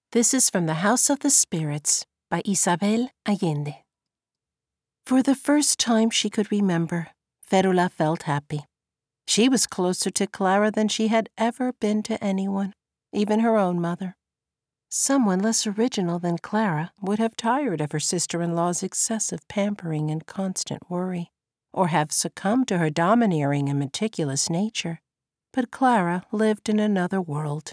This is from The House of the Spirits by Isabel Allende. For the first time she could remember, Férula felt happy. She was closer to Clara than she had ever been to anyone, even her own mother. Someone less original than Clara would have tired of her sister-in-law's excessive pampering and constant worry, or have succumbed to her domineering and meticulous nature. But Clara lived in another world.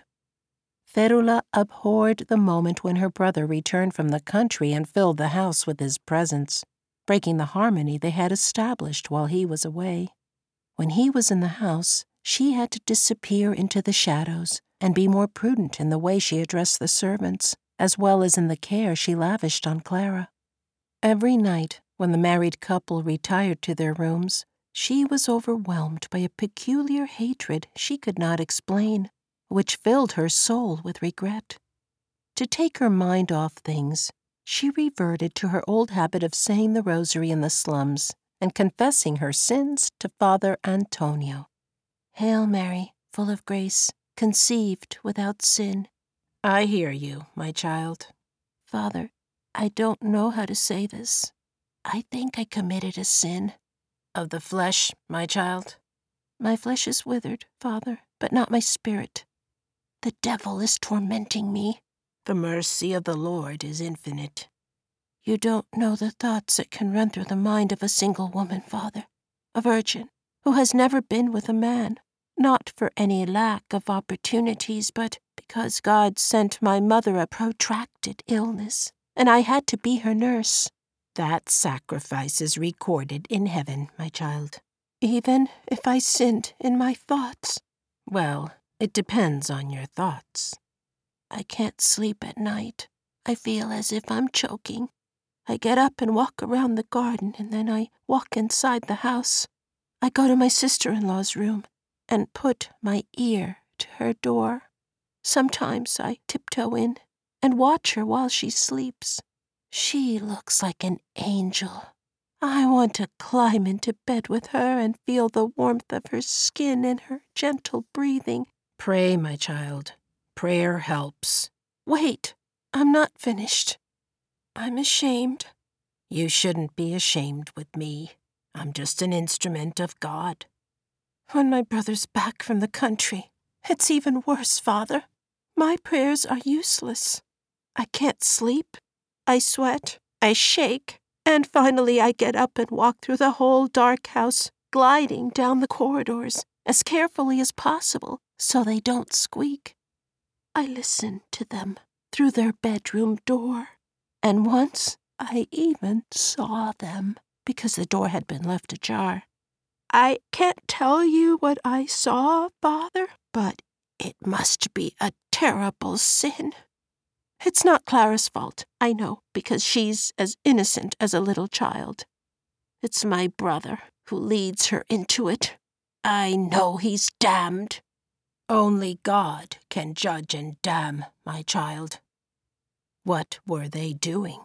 Férula abhorred the moment when her brother returned from the country and filled the house with his presence, breaking the harmony they had established while he was away. When he was in the house, she had to disappear into the shadows and be more prudent in the way she addressed the servants, as well as in the care she lavished on Clara. Every night, when the married couple retired to their rooms, she was overwhelmed by a peculiar hatred she could not explain, which filled her soul with regret. To take her mind off things, she reverted to her old habit of saying the rosary in the slums and confessing her sins to Father Antonio. Hail Mary, full of grace, conceived without sin. I hear you, my child. Father, I don't know how to say this. I think I committed a sin. Of the flesh, my child? My flesh is withered, Father, but not my spirit. The devil is tormenting me. The mercy of the Lord is infinite. You don't know the thoughts that can run through the mind of a single woman, Father, a virgin, who has never been with a man, not for any lack of opportunities, but because God sent my mother a protracted illness, and I had to be her nurse. That sacrifice is recorded in heaven, my child. Even if I sinned in my thoughts? Well, it depends on your thoughts. I can't sleep at night. I feel as if I'm choking. I get up and walk around the garden, and then I walk inside the house. I go to my sister-in-law's room and put my ear to her door. Sometimes I tiptoe in and watch her while she sleeps. She looks like an angel. I want to climb into bed with her and feel the warmth of her skin and her gentle breathing. Pray, my child. Prayer helps. Wait, I'm not finished. I'm ashamed. You shouldn't be ashamed with me. I'm just an instrument of God. When my brother's back from the country, it's even worse, Father. My prayers are useless. I can't sleep. I sweat. I shake. And finally I get up and walk through the whole dark house, gliding down the corridors as carefully as possible so they don't squeak. I listen to them through their bedroom door, and once I even saw them because the door had been left ajar. I can't tell you what I saw, Father, but it must be a terrible sin. It's not Clara's fault, I know, because she's as innocent as a little child. It's my brother who leads her into it. I know he's damned. Only God can judge and damn, my child. What were they doing?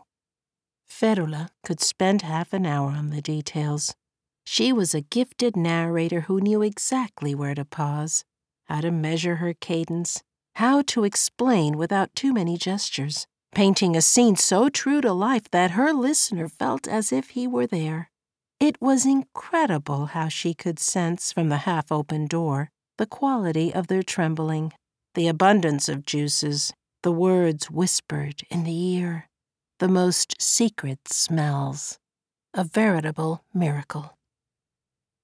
Férula could spend half an hour on the details. She was a gifted narrator who knew exactly where to pause, how to measure her cadence, how to explain without too many gestures, painting a scene so true to life that her listener felt as if he were there. It was incredible how she could sense from the half-open door the quality of their trembling, the abundance of juices, the words whispered in the ear, the most secret smells. A veritable miracle.